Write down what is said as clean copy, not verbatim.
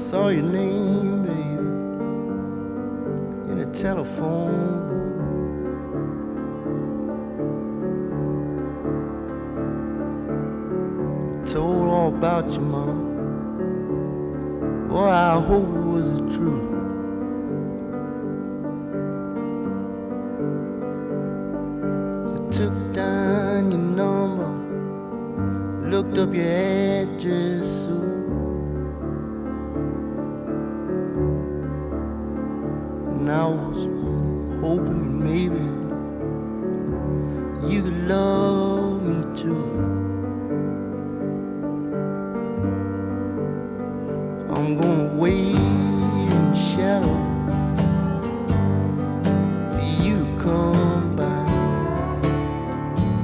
saw your name, baby, in a telephone booth. Told all about your mom. Boy, I hope it was the truth. I took down your number, looked up your address, and I was hoping maybe you could love me too. I'm gonna wait in the shadow